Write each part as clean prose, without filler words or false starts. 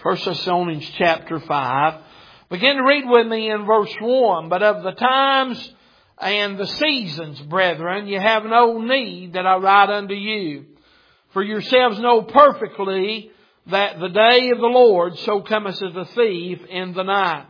1 Thessalonians chapter 5. Begin to read with me in verse 1. But of the times and the seasons, brethren, you have no need that I write unto you. For yourselves know perfectly that the day of the Lord so cometh as a thief in the night.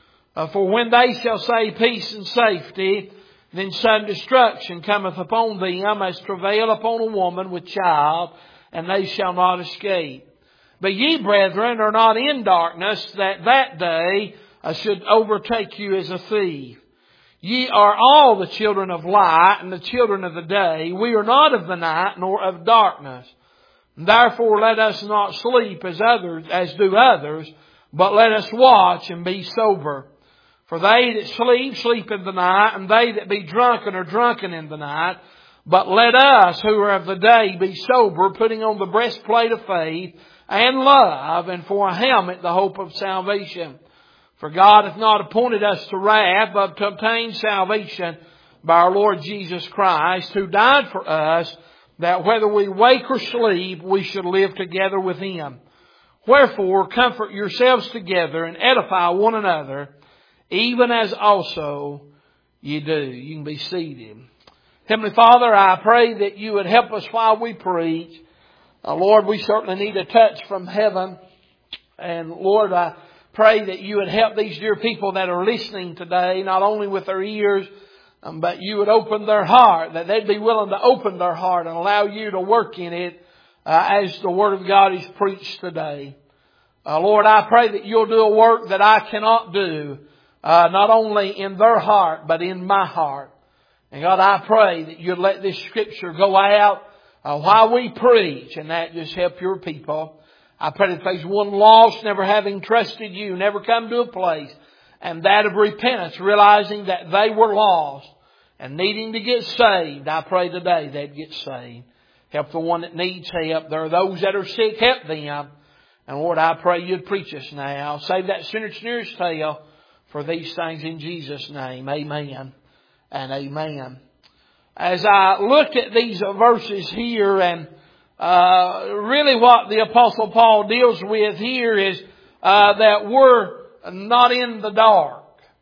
For when they shall say peace and safety, then sudden destruction cometh upon them as travail upon a woman with child, and they shall not escape. But ye, brethren, are not in darkness, that day should overtake you as a thief. Ye are all the children of light and the children of the day. We are not of the night nor of darkness. Therefore let us not sleep as do others, but let us watch and be sober. For they that sleep, sleep in the night, and they that be drunken are drunken in the night. But let us who are of the day be sober, putting on the breastplate of faith and love, and for a helmet the hope of salvation. For God hath not appointed us to wrath, but to obtain salvation by our Lord Jesus Christ, who died for us, that whether we wake or sleep, we should live together with Him. Wherefore, comfort yourselves together and edify one another, even as also ye do. You can be seated. Heavenly Father, I pray that you would help us while we preach. Lord, we certainly need a touch from heaven. And Lord, I pray that you would help these dear people that are listening today, not only with their ears, but you would open their heart, that they'd be willing to open their heart and allow you to work in it as the Word of God is preached today. Lord, I pray that you'll do a work that I cannot do, not only in their heart, but in my heart. And God, I pray that you'd let this Scripture go out while we preach, and that just help your people. I pray that there's one lost, never having trusted you, never come to a place, and that of repentance, realizing that they were lost and needing to get saved. I pray today they'd get saved. Help the one that needs help. There are those that are sick, help them. And Lord, I pray you'd preach us now. Save that sinner's nearest tail for these things in Jesus' name. Amen and amen. As I looked at these verses here, and really what the Apostle Paul deals with here is that we're not in the dark.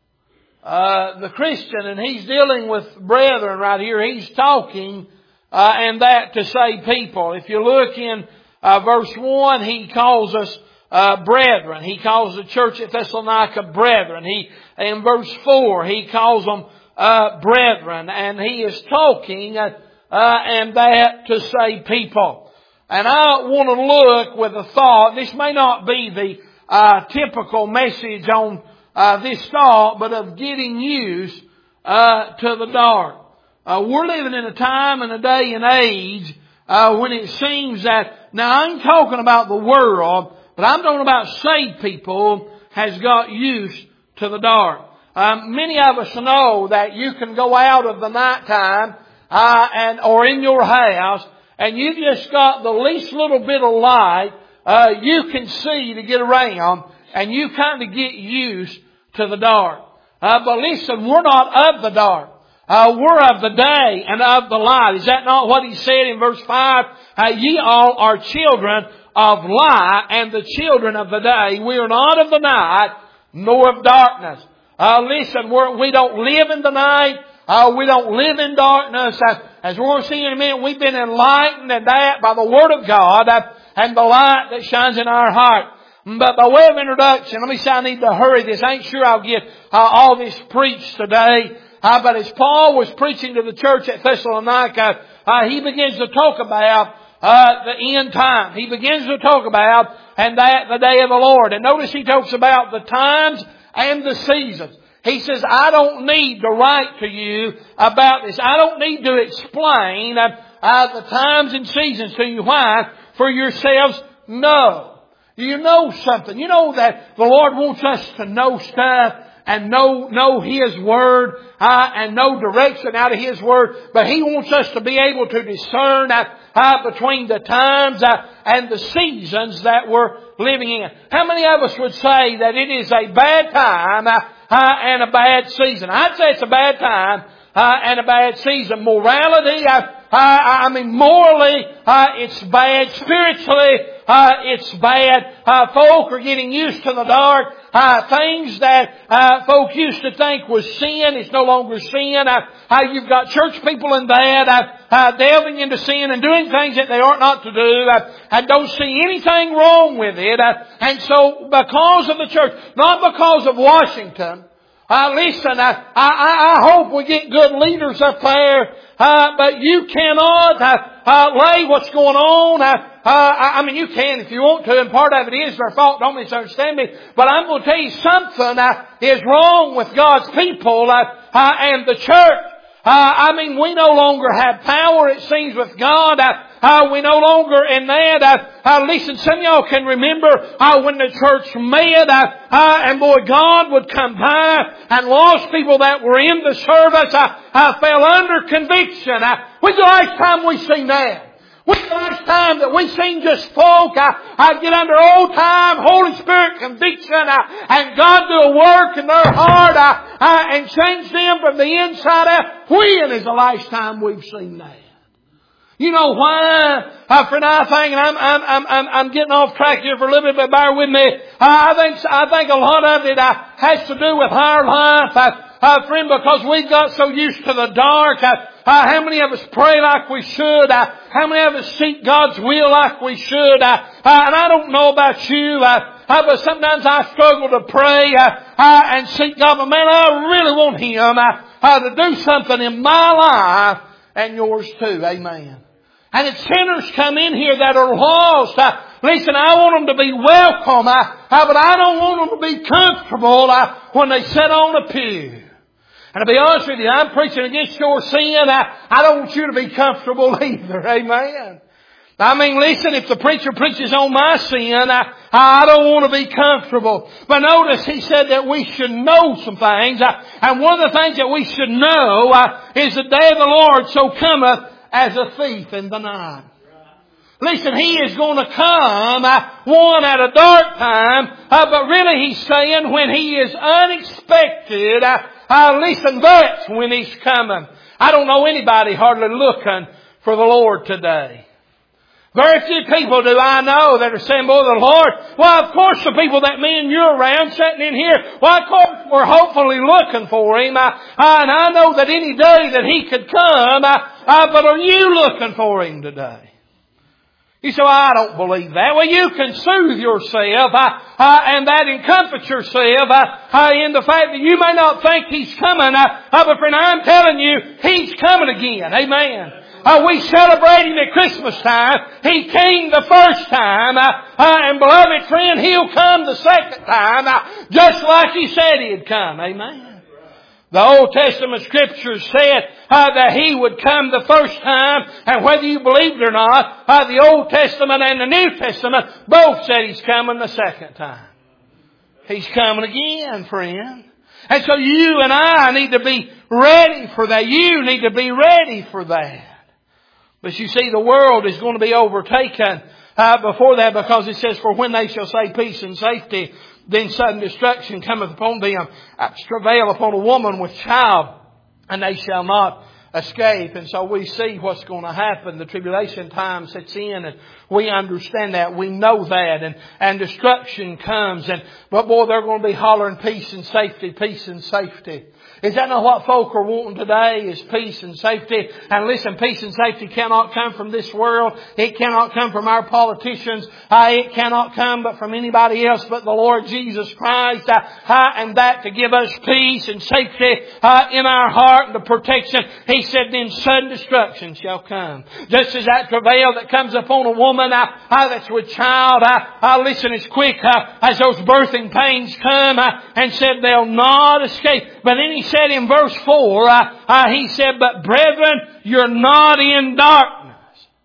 The Christian, and he's dealing with brethren right here, he's talking and that to say people. If you look in verse 1, he calls us brethren. He calls the church at Thessalonica brethren. In verse 4, he calls them brethren, and he is talking and that to say people. And I want to look with a thought. This may not be the typical message on this thought, but of getting used to the dark. We're living in a time and a day and age when it seems that, now I ain't talking about the world, but I'm talking about saved people has got used to the dark. Many of us know that you can go out of the nighttime or in your house, and you just got the least little bit of light you can see to get around, and you kind of get used to the dark. But listen, we're not of the dark. We're of the day and of the light. Is that not what he said in verse 5? Ye all are children of light and the children of the day. We are not of the night nor of darkness. Listen, we don't live in the night. We don't live in darkness. As we're seeing in a minute, we've been enlightened and that by the Word of God and the light that shines in our heart. But by way of introduction, let me say I need to hurry this. I ain't sure I'll get all this preached today. But as Paul was preaching to the church at Thessalonica, he begins to talk about the end time. He begins to talk about and that the day of the Lord. And notice he talks about the times and the seasons. He says, I don't need to write to you about this. I don't need to explain the times and seasons to you. Why? For yourselves know. You know something. You know that the Lord wants us to know stuff and know His Word and know direction out of His Word. But He wants us to be able to discern between the times and the seasons that we're living in. How many of us would say that it is a bad time and a bad season? I'd say it's a bad time and a bad season. Morality, morally, it's bad. Spiritually, it's bad. Folk are getting used to the dark. Things that folk used to think was sin, it's no longer sin. You've got church people in that delving into sin and doing things that they ought not to do. I don't see anything wrong with it. And so because of the church, not because of Washington, listen, I hope we get good leaders up there, but you cannot lay what's going on. I mean, you can if you want to, and part of it is their fault. Don't misunderstand me. But I'm going to tell you something is wrong with God's people and the church. I mean, we no longer have power, it seems, with God. We no longer in that. Listen, some of y'all can remember when the church met, and boy, God would come by, and lost people that were in the service fell under conviction. When's the last time we seen that? When's the last time that we seen just folk get under old time Holy Spirit conviction and God do a work in their heart and change them from the inside out? When is the last time we've seen that? You know why? For I think, and I'm getting off track here for a little bit, but bear with me. I think a lot of it has to do with our life. Friend, because we got so used to the dark. How many of us pray like we should? How many of us seek God's will like we should? And I don't know about you, but sometimes I struggle to pray and seek God. But man, I really want Him to do something in my life and yours too. Amen. And it's sinners come in here that are lost. Listen, I want them to be welcome, but I don't want them to be comfortable when they sit on a pew. And to be honest with you, I'm preaching against your sin. I don't want you to be comfortable either. Amen. I mean, listen, if the preacher preaches on my sin, I don't want to be comfortable. But notice he said that we should know some things. And one of the things that we should know is the day of the Lord so cometh as a thief in the night. Listen, He is going to come, one at a dark time, but really He's saying when He is unexpected, listen, that's when He's coming. I don't know anybody hardly looking for the Lord today. Very few people do I know that are saying, boy, the Lord, well, of course the people that me and you're around sitting in here, well, of course we're hopefully looking for Him. And I know that any day that He could come, but are you looking for Him today? You say, well, I don't believe that. Well, you can soothe yourself and that encompass yourself in the fact that you may not think He's coming. But friend, I'm telling you, He's coming again. Amen. We celebrate Him at Christmas time. He came the first time. And beloved friend, He'll come the second time. Just like He said He'd come. Amen. The Old Testament Scriptures said that He would come the first time. And whether you believe it or not, the Old Testament and the New Testament both said He's coming the second time. He's coming again, friend. And so you and I need to be ready for that. You need to be ready for that. But you see, the world is going to be overtaken before that, because it says, for when they shall say peace and safety, then sudden destruction cometh upon them, travail upon a woman with child, and they shall not escape. And so we see what's going to happen. The tribulation time sets in, and we understand that. We know that. And destruction comes. But boy, they're going to be hollering peace and safety, peace and safety. Is that not what folk are wanting today, is peace and safety? And listen, peace and safety cannot come from this world. It cannot come from our politicians. It cannot come but from anybody else but the Lord Jesus Christ. And that to give us peace and safety in our heart and the protection. He said, then sudden destruction shall come. Just as that travail that comes upon a woman that's with child, listen, as quick as those birthing pains come, and said they'll not escape. But then He said in verse 4, He said, but brethren, you're not in darkness.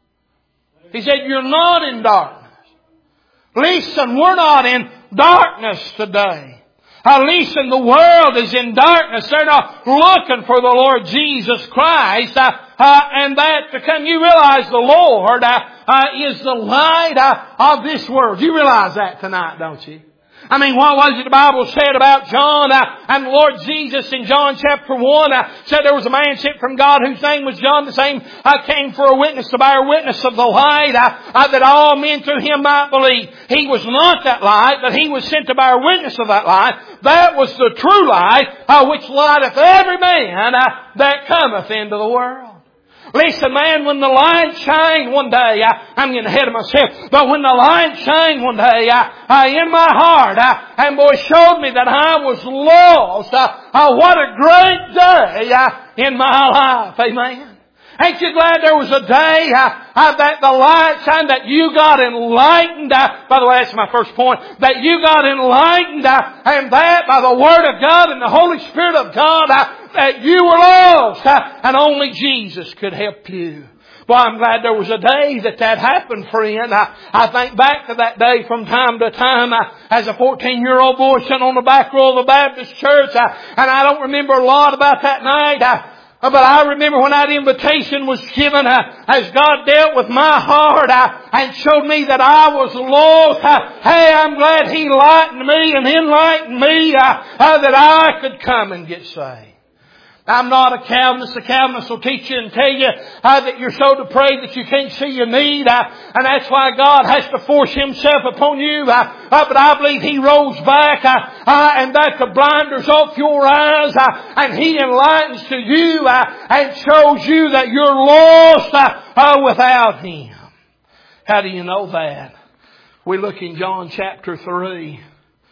He said, you're not in darkness. Listen, we're not in darkness today. Listen, the world is in darkness. They're not looking for the Lord Jesus Christ. And that to come, you realize the Lord is the light of this world. You realize that tonight, don't you? I mean, what was it the Bible said about John? And the Lord Jesus in John chapter 1 said there was a man sent from God whose name was John. The same came for a witness to bear witness of the light, that all men through him might believe. He was not that light, but he was sent to bear witness of that light. That was the true light, which lighteth every man that cometh into the world. Listen, man, when the light shined one day, I'm getting ahead of myself, but when the light shined one day in my heart, and boy showed me that I was lost, what a great day in my life. Amen. Ain't you glad there was a day that the light shined, that you got enlightened? By the way, that's my first point. That you got enlightened, and that by the Word of God and the Holy Spirit of God, that you were lost, and only Jesus could help you. Well, I'm glad there was a day that happened, friend. I think back to that day from time to time as a 14-year-old boy sitting on the back row of the Baptist church, and I don't remember a lot about that night. But I remember when that invitation was given, as God dealt with my heart and showed me that I was lost. Hey, I'm glad He lightened me and enlightened me that I could come and get saved. I'm not a Calvinist. A Calvinist will teach you and tell you that you're so depraved that you can't see your need. And that's why God has to force Himself upon you. But I believe He rolls back and that the blinders off your eyes. And He enlightens to you and shows you that you're lost without Him. How do you know that? We look in John chapter 3.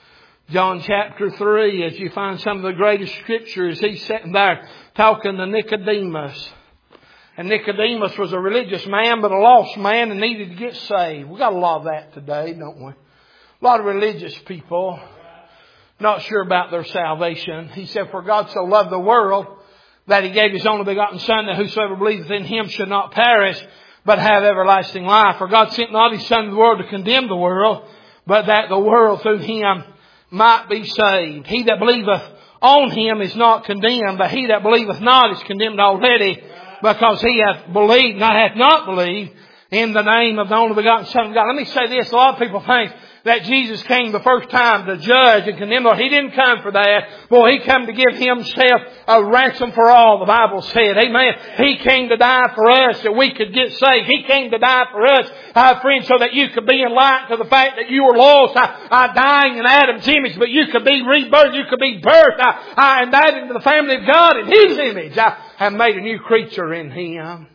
John chapter 3, as you find some of the greatest scriptures, he's sitting there talking to Nicodemus. And Nicodemus was a religious man, but a lost man and needed to get saved. We got a lot of that today, don't we? A lot of religious people, not sure about their salvation. He said, for God so loved the world that He gave His only begotten Son, that whosoever believeth in Him should not perish, but have everlasting life. For God sent not His Son into the world to condemn the world, but that the world through Him might be saved. He that believeth on Him is not condemned, but he that believeth not is condemned already, because he hath believed, hath not believed in the name of the only begotten Son of God. Let me say this. A lot of people think that Jesus came the first time to judge and condemn. He didn't come for that. Boy, He came to give Himself a ransom for all, the Bible said. Amen. He came to die for us that we could get saved. He came to die for us, friends, so that you could be enlightened to the fact that you were lost, dying in Adam's image, but you could be rebirthed, you could be birthed, and that into the family of God in His image, and made a new creature in Him.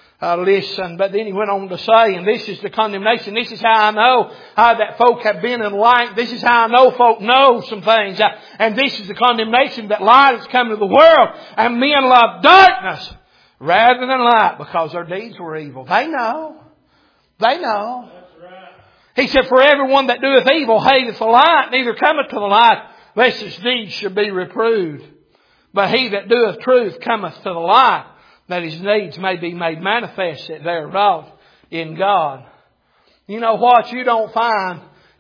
Listen, but then he went on to say, and this is the condemnation. This is how I know that folk have been enlightened. This is how I know folk know some things. And this is the condemnation, that light has come to the world, and men love darkness rather than light because their deeds were evil. They know. They know. That's right. He said, for everyone that doeth evil hateth the light, neither cometh to the light, lest his deeds should be reproved. But he that doeth truth cometh to the light, that his deeds may be made manifest that they are wrought in God. You know what? You don't find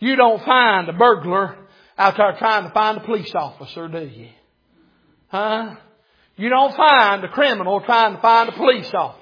a burglar out there trying to find a police officer, do you? Huh? You don't find a criminal trying to find a police officer.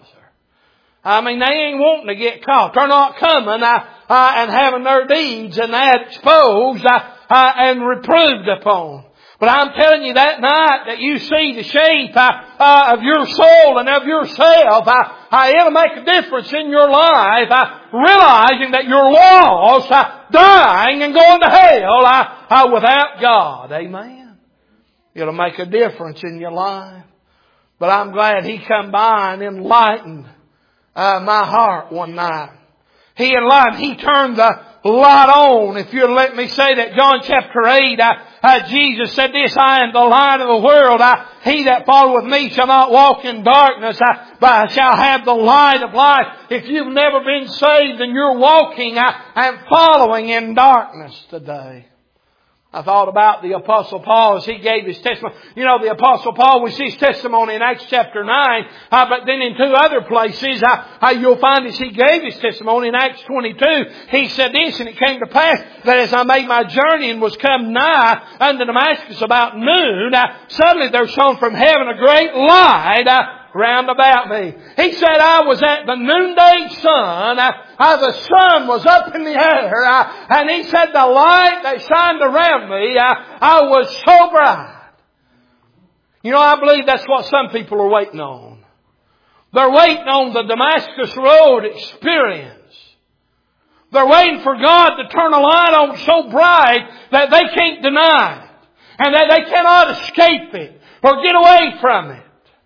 I mean, they ain't wanting to get caught. They're not coming and having their deeds and that exposed and reproved upon. But I'm telling you, that night that you see the shape of your soul and of yourself, it'll make a difference in your life, realizing that you're lost, dying and going to hell without God. Amen. It'll make a difference in your life. But I'm glad He come by and enlightened my heart one night. He enlightened. He turned the light on. If you'll let me say that, John chapter 8, Jesus said this, I am the light of the world. He that followeth me shall not walk in darkness, but shall have the light of life. If you've never been saved and you're walking and following in darkness today. I thought about the Apostle Paul as he gave his testimony. You know, the Apostle Paul, we see his testimony in Acts chapter 9, but then in two other places, you'll find as he gave his testimony in Acts 22, he said this, and it came to pass that as I made my journey and was come nigh unto Damascus about noon, suddenly there shone from heaven a great light, round about me. He said I was at the noonday sun. The sun was up in the air. And he said the light that shined around me, I was so bright. You know, I believe that's what some people are waiting on. They're waiting on the Damascus Road experience. They're waiting for God to turn a light on so bright that they can't deny it. And that they cannot escape it or get away from it.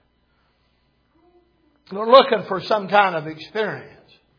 They're looking for some kind of experience.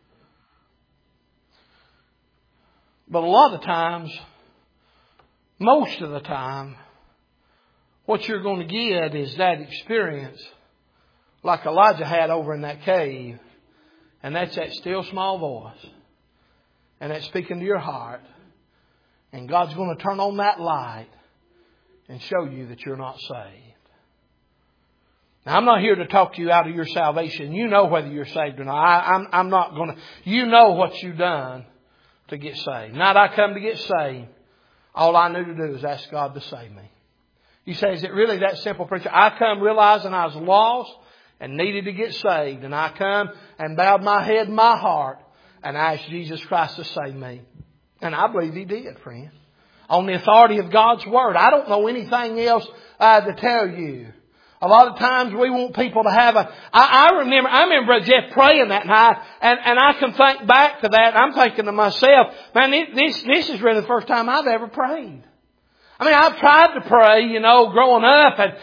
But a lot of times, most of the time, what you're going to get is that experience like Elijah had over in that cave. And that's that still small voice. And that's speaking to your heart. And God's going to turn on that light and show you that you're not saved. Now, I'm not here to talk you out of your salvation. You know whether you're saved or not. I'm not going to. You know what you've done to get saved. Not I come to get saved. All I knew to do is ask God to save me. You say, is it really that simple, preacher? I come realizing I was lost and needed to get saved. And I come and bowed my head and my heart and asked Jesus Christ to save me. And I believe He did, friend. On the authority of God's Word. I don't know anything else to tell you. A lot of times we want people to have I remember Brother Jeff praying that night, and I can think back to that, and I'm thinking to myself, man, this is really the first time I've ever prayed. I mean, I've tried to pray, growing up, and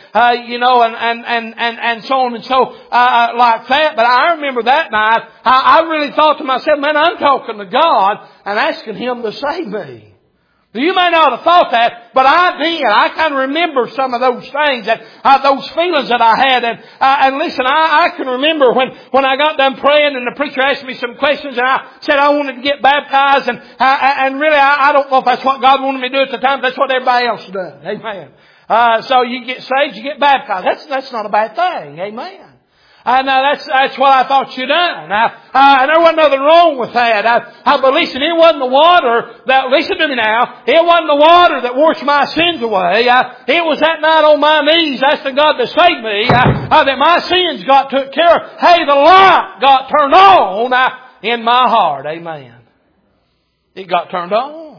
so on and so, like that. But I remember that night, I really thought to myself, man, I'm talking to God and asking Him to save me. You may not have thought that, but I did. I kind of remember some of those things, those feelings that I had. And listen, I can remember when I got done praying and the preacher asked me some questions and I said I wanted to get baptized. And really, I don't know if that's what God wanted me to do at the time. That's what everybody else does. Amen. So you get saved, you get baptized. That's not a bad thing. Amen. And that's what I thought you'd done. And there wasn't nothing wrong with that. But listen, it wasn't the water that, listen to me now, it wasn't the water that washed my sins away. It was that night on my knees asking God to save me, that my sins got took care of. Hey, the light got turned on in my heart. Amen. It got turned on.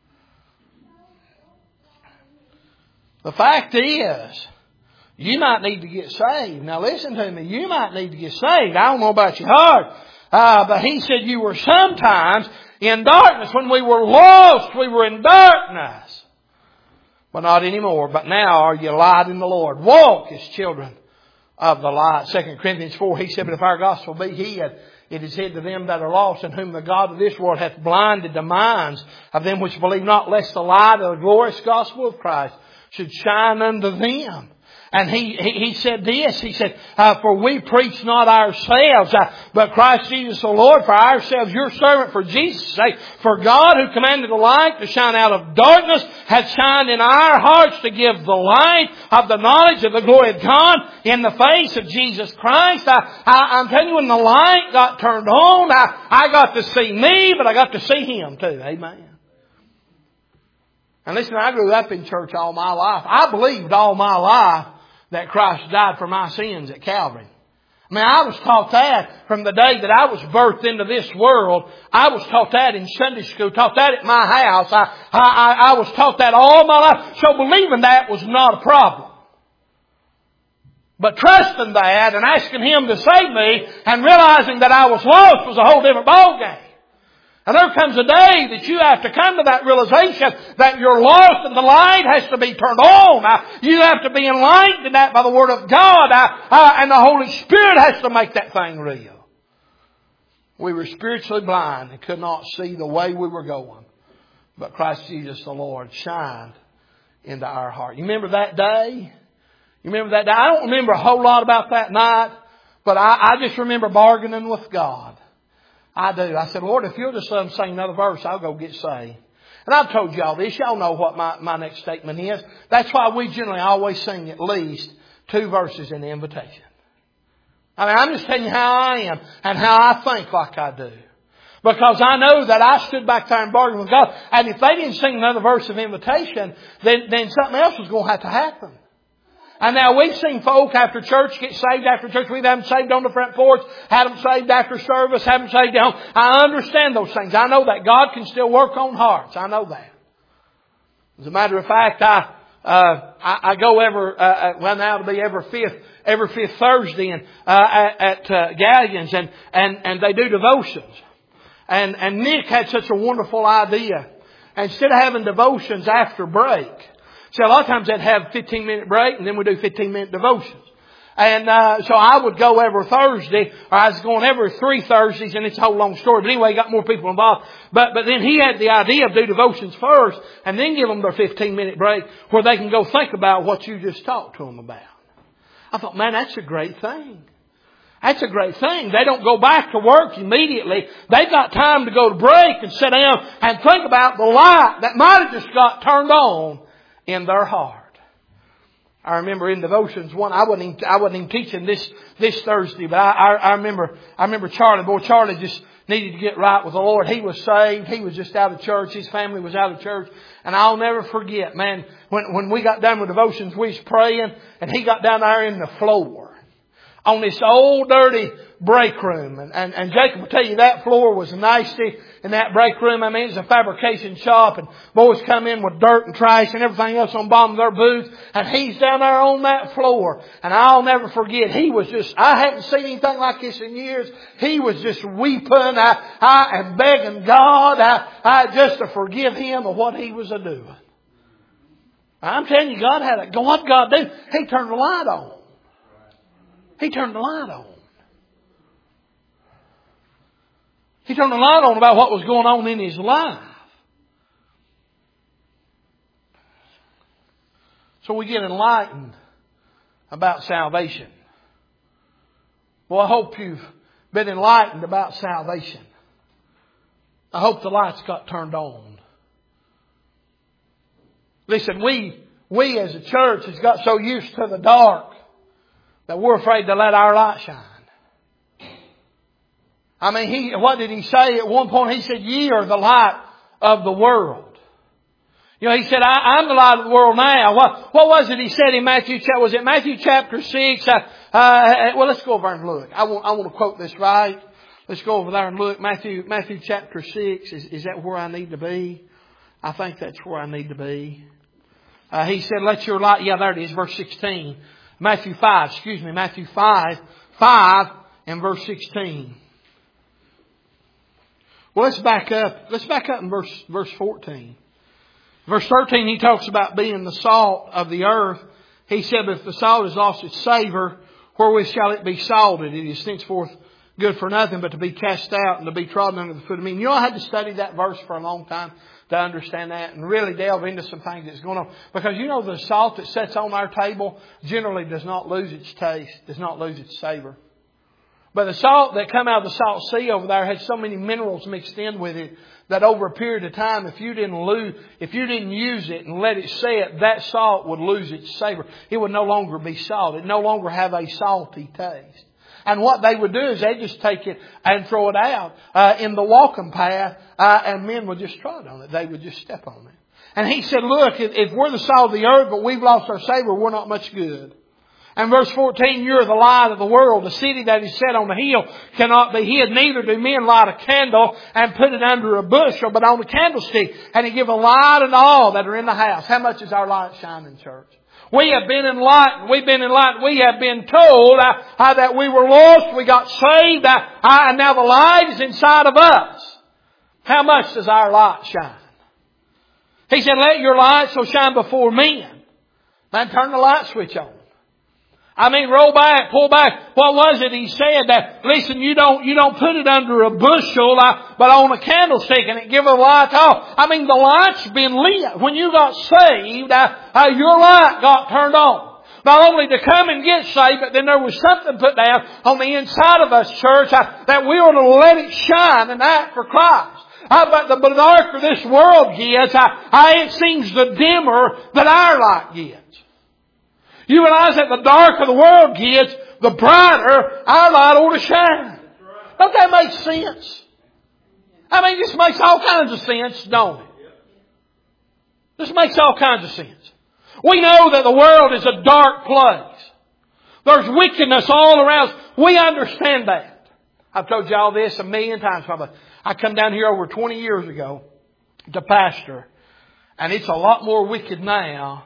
The fact is, you might need to get saved. Now listen to me. You might need to get saved. I don't know about your heart. But He said you were sometimes in darkness. When we were lost, we were in darkness. But not anymore. But now are you light in the Lord. Walk as children of the light. 2 Corinthians 4, He said, but if our gospel be hid, it is hid to them that are lost, in whom the God of this world hath blinded the minds of them which believe not, lest the light of the glorious gospel of Christ should shine unto them. And he said this, he said, for we preach not ourselves, but Christ Jesus the Lord, for ourselves your servant for Jesus' sake. For God who commanded the light to shine out of darkness hath shined in our hearts to give the light of the knowledge of the glory of God in the face of Jesus Christ. I'm telling you, when the light got turned on, I got to see me, but I got to see Him too. Amen. And listen, I grew up in church all my life. I believed all my life that Christ died for my sins at Calvary. I mean, I was taught that from the day that I was birthed into this world. I was taught that in Sunday school, taught that at my house. I was taught that all my life. So believing that was not a problem. But trusting that and asking Him to save me and realizing that I was lost was a whole different ballgame. And there comes a day that you have to come to that realization that you're lost and the light has to be turned on. You have to be enlightened in that by the Word of God. And the Holy Spirit has to make that thing real. We were spiritually blind and could not see the way we were going. But Christ Jesus the Lord shined into our heart. You remember that day? You remember that day? I don't remember a whole lot about that night. But I just remember bargaining with God. I do. I said, Lord, if you'll just let them sing another verse, I'll go get saved. And I've told y'all this. Y'all know what my next statement is. That's why we generally always sing at least 2 verses in the invitation. I mean, I'm just telling you how I am and how I think like I do. Because I know that I stood back there and bargained with God. And if they didn't sing another verse of invitation, then something else was going to have to happen. And now we've seen folk after church get saved after church. We've had them saved on the front porch, had them saved after service, had them saved down. I understand those things. I know that God can still work on hearts. I know that. As a matter of fact, I go now it'll be every fifth Thursday at Galleons, and they do devotions. And Nick had such a wonderful idea. Instead of having devotions after break, see, a lot of times they'd have a 15-minute break and then we do 15-minute devotions. And so I would go every Thursday, or I was going every 3 Thursdays, and it's a whole long story. But anyway, he got more people involved. But then he had the idea of do devotions first and then give them their 15-minute break where they can go think about what you just talked to them about. I thought, man, that's a great thing. That's a great thing. They don't go back to work immediately. They've got time to go to break and sit down and think about the light that might have just got turned on in their heart. I remember in devotions one, I wasn't even teaching this Thursday, but I remember Charlie. Boy, Charlie just needed to get right with the Lord. He was saved. He was just out of church. His family was out of church. And I'll never forget, man, when we got done with devotions, we was praying, and he got down there in the floor on this old dirty break room. And Jacob will tell you that floor was nasty in that break room. I mean, it's a fabrication shop, and boys come in with dirt and trash and everything else on the bottom of their boots. And he's down there on that floor. And I'll never forget, he was just, I hadn't seen anything like this in years. He was just weeping. I am begging God, just to forgive him of what he was doing. I'm telling you, what God did, He turned the light on. He turned the light on. He turned the light on about what was going on in his life. So we get enlightened about salvation. Well, I hope you've been enlightened about salvation. I hope the lights got turned on. Listen, we as a church has got so used to the dark that we're afraid to let our light shine. I mean, what did He say? At one point He said, ye are the light of the world. You know, He said, I'm the light of the world now. What was it He said in Matthew? Was it Matthew chapter 6? Well, let's go over and look. I want to quote this right. Let's go over there and look. Matthew chapter 6. Is that where I need to be? I think that's where I need to be. He said, let your light, there it is, verse 16. Matthew 5 and verse 16. Well, let's back up. Let's back up in verse 14. Verse 13, He talks about being the salt of the earth. He said, if the salt has lost its savor, wherewith shall it be salted? It is henceforth good for nothing but to be cast out and to be trodden under the foot of men. You know, I had to study that verse for a long time to understand that and really delve into some things that's going on. Because you know, the salt that sits on our table generally does not lose its taste, does not lose its savor. But the salt that come out of the salt sea over there had so many minerals mixed in with it that over a period of time, if you didn't use it and let it sit, that salt would lose its savor. It would no longer be salt. It no longer have a salty taste. And what they would do is they'd just take it and throw it out in the walking path, and men would just trod on it. They would just step on it. And He said, look, if we're the salt of the earth, but we've lost our savor, we're not much good. And verse 14, you're the light of the world. The city that is set on the hill cannot be hid. Neither do men light a candle and put it under a bushel, but on a candlestick, and He give a light unto all that are in the house. How much is our light shining, church? We have been enlightened. We've been enlightened. We have been told that we were lost. We got saved. And now the light is inside of us. How much does our light shine? He said, let your light so shine before men. Man, turn the light switch on. I mean, roll back, pull back. What was it He said? That, listen, you don't put it under a bushel, but on a candlestick, and it give a light off. I mean, the light's been lit. When you got saved, your light got turned on. Not only to come and get saved, but then there was something put down on the inside of us, church, that we ought to let it shine and act for Christ. But the darker this world gets, it seems the dimmer that our light gets. You realize that the darker the world gets, the brighter our light ought to shine. Don't that make sense? I mean, this makes all kinds of sense, don't it? This makes all kinds of sense. We know that the world is a dark place. There's wickedness all around us. We understand that. I've told you all this a million times probably. I come down here over 20 years ago to pastor. And it's a lot more wicked now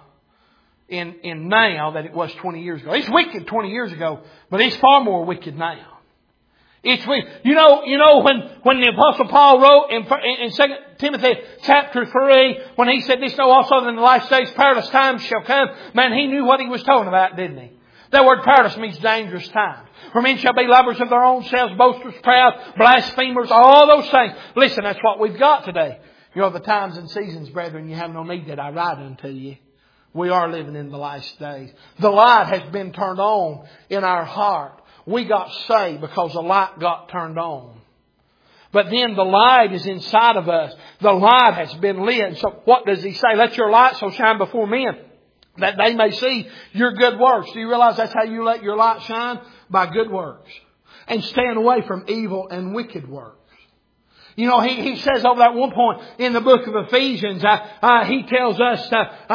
in now than it was 20 years ago. It's wicked 20 years ago, but it's far more wicked now. It's wicked. You know when the Apostle Paul wrote in 2 Timothy chapter 3, when he said, "This know also that in the last days perilous times shall come," man, he knew what he was talking about, didn't he? That word perilous means dangerous times. For men shall be lovers of their own selves, boasters, proud, blasphemers, all those things. Listen, that's what we've got today. You know, the times and seasons, brethren, you have no need that I write unto you. We are living in the last days. The light has been turned on in our heart. We got saved because the light got turned on. But then the light is inside of us. The light has been lit. And so what does He say? Let your light so shine before men, that they may see your good works. Do you realize that's how you let your light shine? By good works. And stand away from evil and wicked works. You know, he says over that one point in the book of Ephesians, he tells us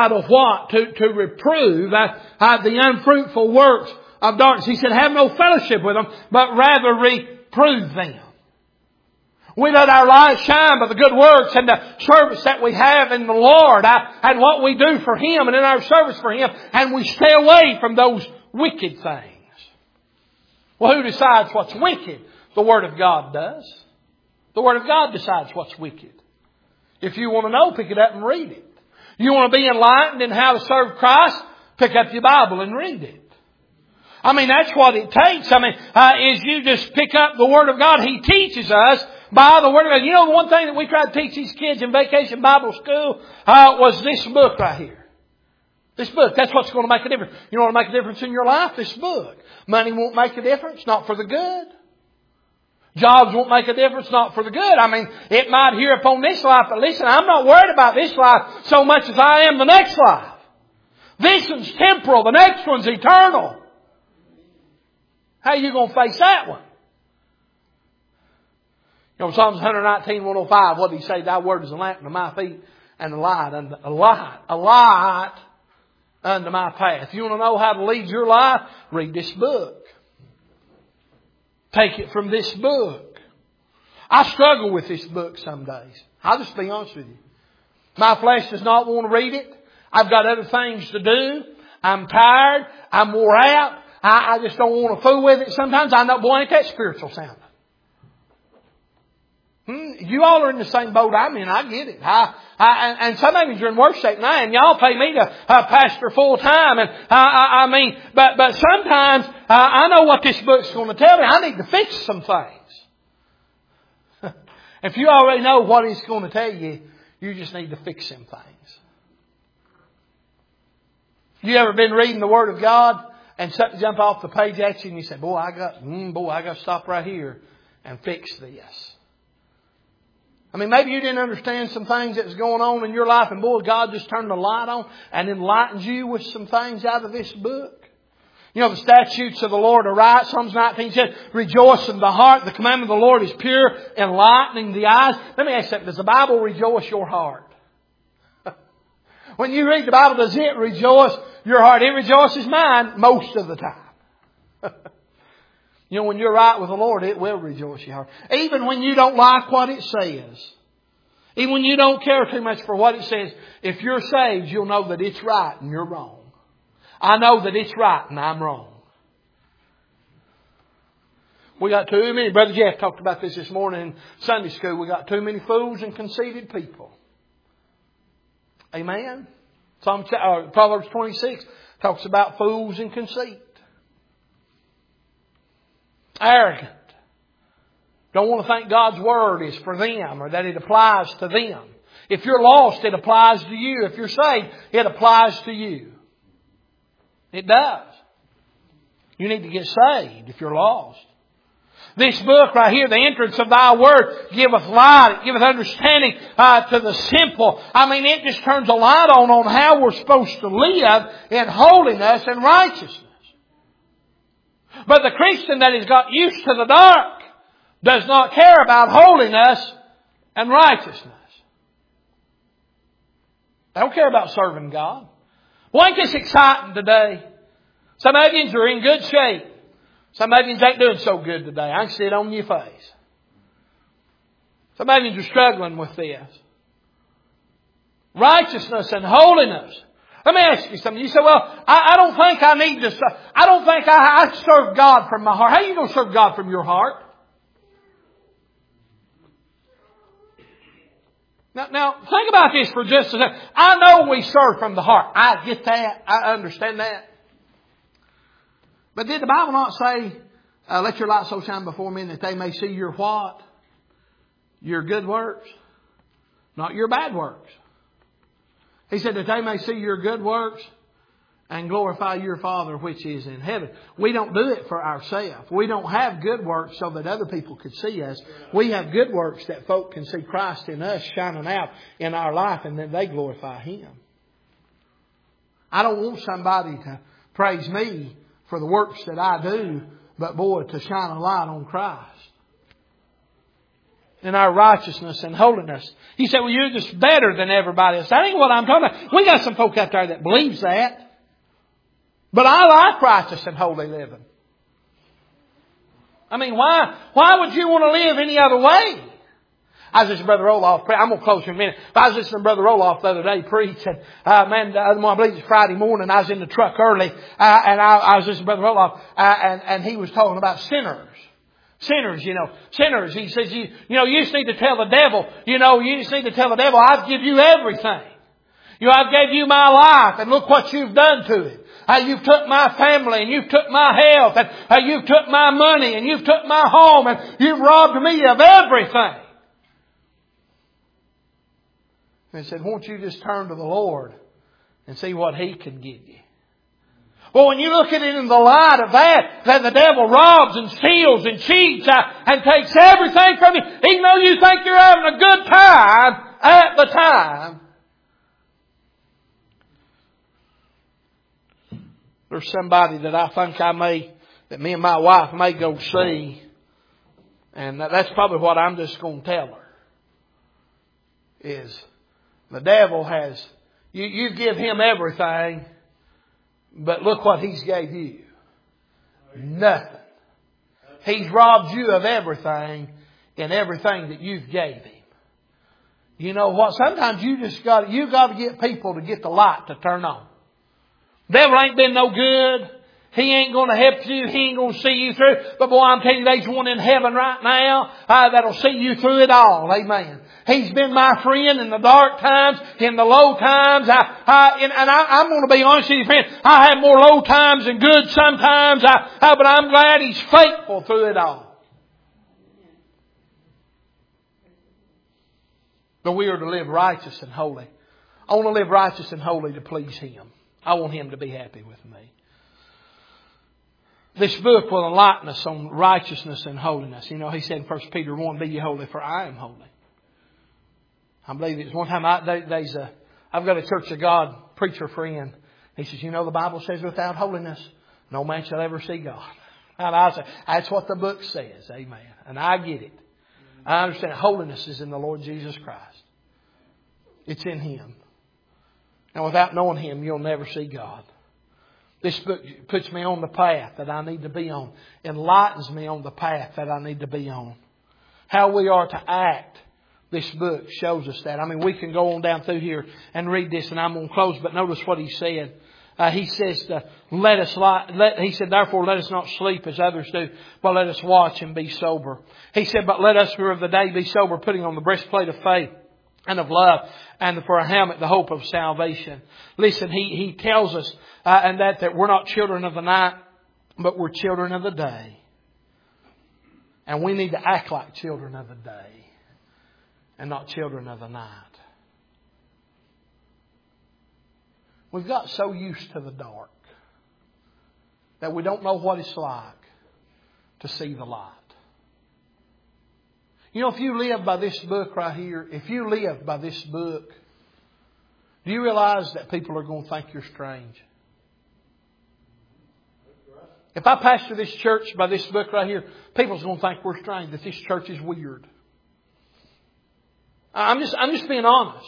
to reprove the unfruitful works of darkness. He said, have no fellowship with them, but rather reprove them. We let our light shine by the good works and the service that we have in the Lord and what we do for Him and in our service for Him, and we stay away from those wicked things. Well, who decides what's wicked? The Word of God does. The Word of God decides what's wicked. If you want to know, pick it up and read it. You want to be enlightened in how to serve Christ? Pick up your Bible and read it. I mean, that's what it takes. I mean, is you just pick up the Word of God. He teaches us by the Word of God. You know, the one thing that we try to teach these kids in Vacation Bible School was this book right here. This book. That's what's going to make a difference. You know what will make a difference in your life? This book. Money won't make a difference. Not for the good. Jobs won't make a difference, not for the good. I mean, it might here upon this life, but listen, I'm not worried about this life so much as I am the next life. This one's temporal, the next one's eternal. How are you going to face that one? You know, Psalms 119, 105, what did He say? Thy word is a lamp unto my feet and a light unto my path. You want to know how to lead your life? Read this book. Take it from this book. I struggle with this book some days. I'll just be honest with you. My flesh does not want to read it. I've got other things to do. I'm tired. I'm wore out. I just don't want to fool with it. Sometimes I know, boy, ain't that spiritual sounding. You all are in the same boat I'm in. I get it. And some of you're in worse shape than I am. Y'all pay me to pastor full time. And I mean, but sometimes I know what this book's going to tell me. I need to fix some things. If you already know what it's going to tell you, you just need to fix some things. You ever been reading the Word of God and something jump off the page at you and you say, boy, I got to stop right here and fix this. I mean, maybe you didn't understand some things that was going on in your life, and boy, God just turned the light on and enlightened you with some things out of this book. You know, the statutes of the Lord are right. Psalms 19 said, rejoice in the heart. The commandment of the Lord is pure, enlightening the eyes. Let me ask you something. Does the Bible rejoice your heart? When you read the Bible, does it rejoice your heart? It rejoices mine most of the time. You know, when you're right with the Lord, it will rejoice your heart. Even when you don't like what it says. Even when you don't care too much for what it says. If you're saved, you'll know that it's right and you're wrong. I know that it's right and I'm wrong. We got too many. Brother Jeff talked about this morning in Sunday school. We got too many fools and conceited people. Amen? Proverbs 26 talks about fools and conceit. Arrogant. Don't want to think God's Word is for them or that it applies to them. If you're lost, it applies to you. If you're saved, it applies to you. It does. You need to get saved if you're lost. This book right here, the entrance of Thy Word, giveth light, it giveth understanding to the simple. I mean, it just turns a light on how we're supposed to live in holiness and righteousness. But the Christian that has got used to the dark does not care about holiness and righteousness. They don't care about serving God. Well, ain't this exciting today? Some of you are in good shape. Some of you ain't doing so good today. I can see it on your face. Some of you are struggling with this. Righteousness and holiness. Let me ask you something. You say, well, I don't think I need to, I don't think I serve God from my heart. How are you going to serve God from your heart? Now, think about this for just a second. I know we serve from the heart. I get that. I understand that. But did the Bible not say, let your light so shine before men that they may see your what? Your good works. Not your bad works. He said that they may see your good works and glorify your Father which is in heaven. We don't do it for ourselves. We don't have good works so that other people could see us. We have good works that folk can see Christ in us shining out in our life, and then they glorify Him. I don't want somebody to praise me for the works that I do, but boy, to shine a light on Christ. In our righteousness and holiness. You say, well, you're just better than everybody else. That ain't what I'm talking about. We got some folk out there that believes that. But I like righteous and holy living. I mean, why would you want to live any other way? I was listening to Brother Roloff. I'm going to close in a minute. I was listening to Brother Roloff the other day preach. And, I believe it's Friday morning. I was in the truck early. And I was listening to Brother Roloff. And he was talking about sinners. Sinners. Sinners. He says, you just need to tell the devil, you just need to tell the devil, I've give you everything. I've gave you my life, and look what you've done to it. You've took my family, and you've took my health, and you've took my money, and you've took my home, and you've robbed me of everything. And he said, won't you just turn to the Lord and see what He can give you? Well, when you look at it in the light of that the devil robs and steals and cheats and takes everything from you, even though you think you're having a good time at the time, there's somebody that I think that me and my wife may go see, and that's probably what I'm just going to tell her, is the devil has, you give him everything, but look what he's gave you. Nothing. He's robbed you of everything and everything that you've gave him. You know what? Sometimes you got to get people to get the light to turn on. Devil ain't been no good. He ain't going to help you. He ain't going to see you through. But boy, I'm telling you, there's one in heaven right now that'll see you through it all. Amen. He's been my friend in the dark times, in the low times. I'm going to be honest with you, friend. I have more low times than good sometimes. But I'm glad He's faithful through it all. But we are to live righteous and holy. I want to live righteous and holy to please Him. I want Him to be happy with me. This book will enlighten us on righteousness and holiness. He said in 1 Peter 1, be ye holy, for I am holy. I believe it's one time I've got a Church of God preacher friend. He says, the Bible says without holiness, no man shall ever see God. And I say, that's what the book says. Amen. And I get it. I understand holiness is in the Lord Jesus Christ. It's in Him. And without knowing Him, you'll never see God. This book puts me on the path that I need to be on. Enlightens me on the path that I need to be on. How we are to act. This book shows us that. We can go on down through here and read this, and I'm going to close. But notice what he said. He says, he said, therefore let us not sleep as others do, but let us watch and be sober. He said, but let us who are of the day be sober, putting on the breastplate of faith and of love, and for a helmet, the hope of salvation. Listen, he tells us and that we're not children of the night, but we're children of the day. And we need to act like children of the day and not children of the night. We've got so used to the dark that we don't know what it's like to see the light. If you live by this book right here, if you live by this book, do you realize that people are going to think you're strange? If I pastor this church by this book right here, people's going to think we're strange, that this church is weird. I'm just being honest.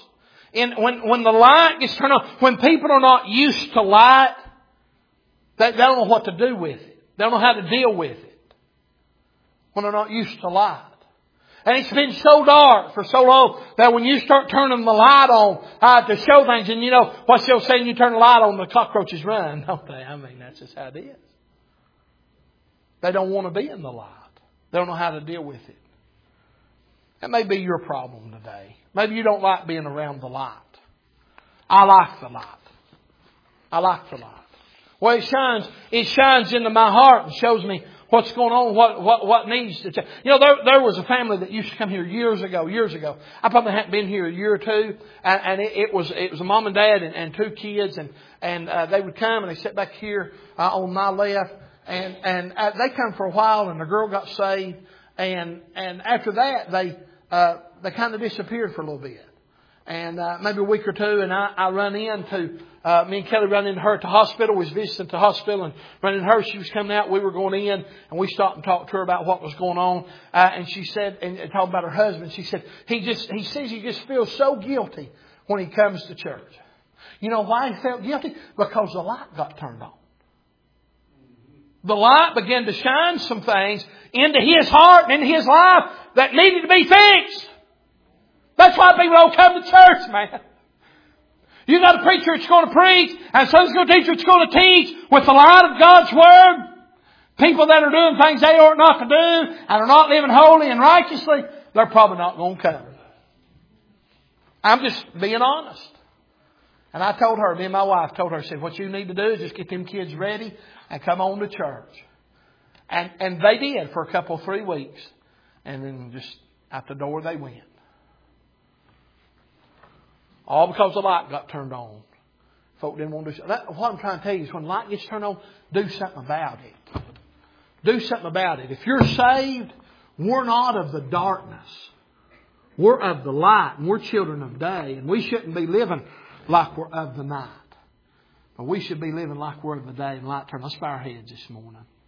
When the light gets turned on, when people are not used to light, they don't know what to do with it. They don't know how to deal with it. When they're not used to light. And it's been so dark for so long that when you start turning the light on to show things, and you know what they'll say when you turn the light on, the cockroaches run, don't they? I mean, that's just how it is. They don't want to be in the light. They don't know how to deal with it. That may be your problem today. Maybe you don't like being around the light. I like the light. I like the light. Well, it shines into my heart and shows me what's going on, what needs to change. You know, there was a family that used to come here years ago. I probably hadn't been here a year or two. And it was a mom and dad and two kids. And they would come and they sit back here on my left. And they come for a while and the girl got saved. And after that, they kind of disappeared for a little bit. And maybe a week or two, and I run into, me and Kelly run into her at the hospital. We was visiting at the hospital and run into her. She was coming out. We were going in, and we stopped and talked to her about what was going on. And she said, and talked about her husband, she said, he says he just feels so guilty when he comes to church. You know why he felt guilty? Because the light got turned on. The light began to shine some things into his heart and into his life that needed to be fixed. That's why people don't come to church, man. You got a preacher that's going to preach, and someone's going to teach that's going to teach with the light of God's Word. People that are doing things they ought not to do and are not living holy and righteously, they're probably not going to come. I'm just being honest. And I told her, me and my wife told her, I said, what you need to do is just get them kids ready and come on to church. And they did for a couple, 3 weeks. And then just out the door they went. All because the light got turned on. Folk didn't want to do that. What I'm trying to tell you is when the light gets turned on, do something about it. Do something about it. If you're saved, we're not of the darkness. We're of the light. And we're children of day. And we shouldn't be living like we're of the night. But we should be living like we're of the day and light turned. Let's bow our heads this morning.